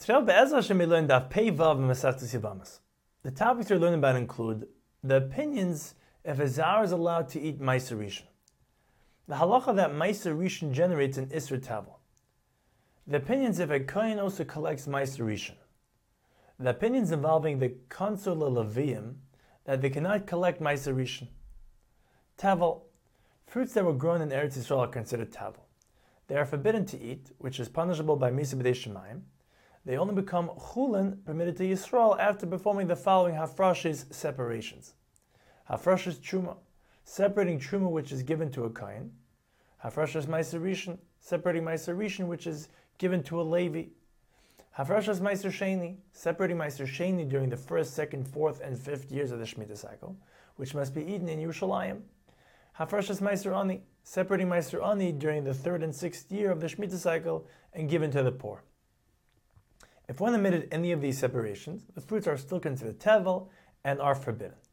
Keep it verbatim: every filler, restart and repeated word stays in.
Today, Be'ezras Hashem, we learned Daf Pei Vav in Masechtas Yevamos. The topics we're learning about include the opinions if a Zar is allowed to eat Meiser Rishon, the halacha that Meiser Rishon generates an Isser Tavel, the opinions if a Kohen also collects Meiser Rishon, the opinions involving the Konsul Leviyim that they cannot collect Meiser Rishon. Tavel, fruits that were grown in Eretz Yisrael are considered Tavel. They are forbidden to eat, which is punishable by Misa B'dei Shemayim. They only become Chulin, permitted to Yisrael, after performing the following Hafrashis separations. Hafrashis Truma, separating Truma which is given to a Kohen. Hafrashis Meiser Rishon, separating Meiser Rishon which is given to a Levi. Hafrashas Meiser Sheni, separating Meiser Sheni during the first, second, fourth, and fifth years of the Shemitah cycle, which must be eaten in Yerushalayim. Hafrashas Meiser Ani, separating Meiser Ani during the third and sixth year of the Shemitah cycle and given to the poor. If one omitted any of these separations, the fruits are still considered tevel and are forbidden.